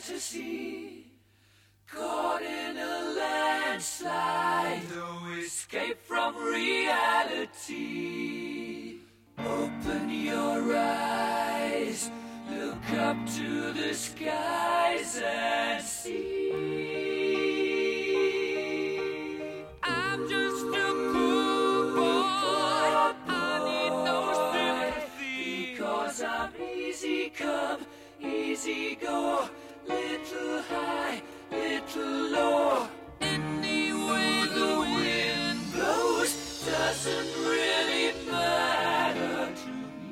fantasy, caught in a landslide, no escape from reality. Open your eyes, look up to the skies and see. I'm just a poor boy, I need no sympathy, because I'm easy come, easy go, little high, little low. Any way the wind blows doesn't really matter to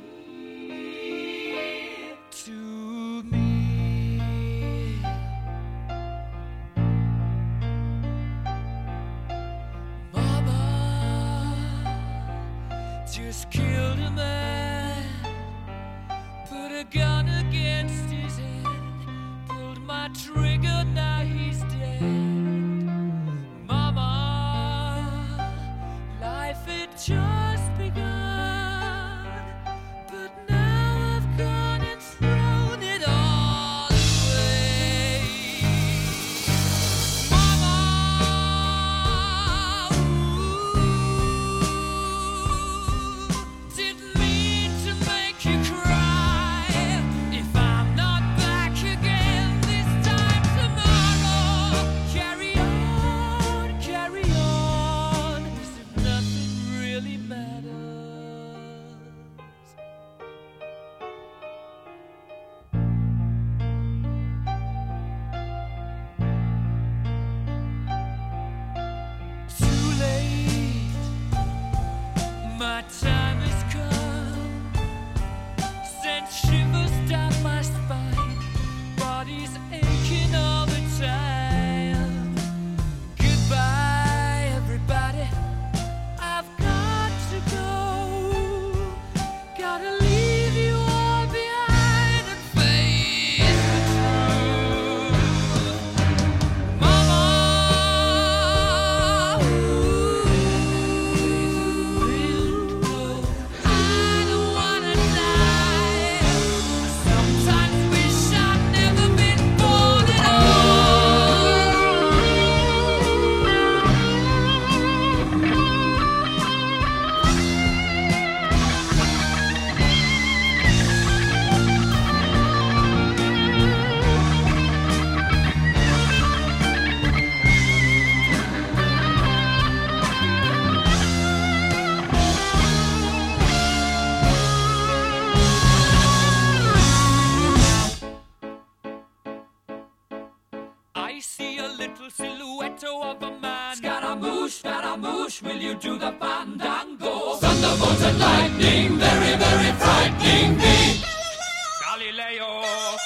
me. To me. Mama just killed a man, put a gun against his head, pulled my trigger, now he's dead. Mama, life had just begun, but now I've gone and thrown it all away. Mama, didn't mean to make you cry. If I'm not back again this time tomorrow, carry on, as if nothing really matters. Too late, my time has come, sent shivers down my spine, body's aching all the time. Goodbye, everybody, I've got to go, gotta leave you all behind and face the truth. Mama, I don't wanna die. Sometimes wish I'd never been born at I see a little silhouette of a man. Scaramouche, will you do the fandango? Thunderbolt and lightning, very, very frightening me. Galileo,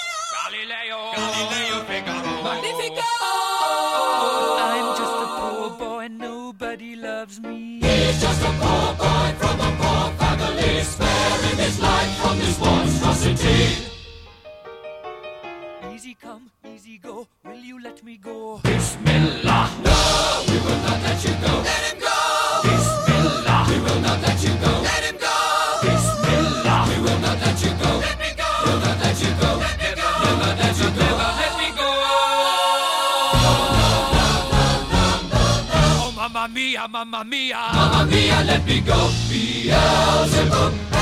Figaro. Magnifico! I'm just a poor boy, nobody loves me. He's just a poor boy from a poor family, sparing his life from this monstrosity. Easy come, easy go, will you let me go? Bismillah, no, we will not let you go. Let him go! Bismillah, we will not let you go. Let him go! Bismillah, we will not let you go. Let me go! We'll not let you go. Let me go! Never let you go. Never let me go. Oh, mamma mia, mamma mia. Mamma mia, let me go. Beelzebub.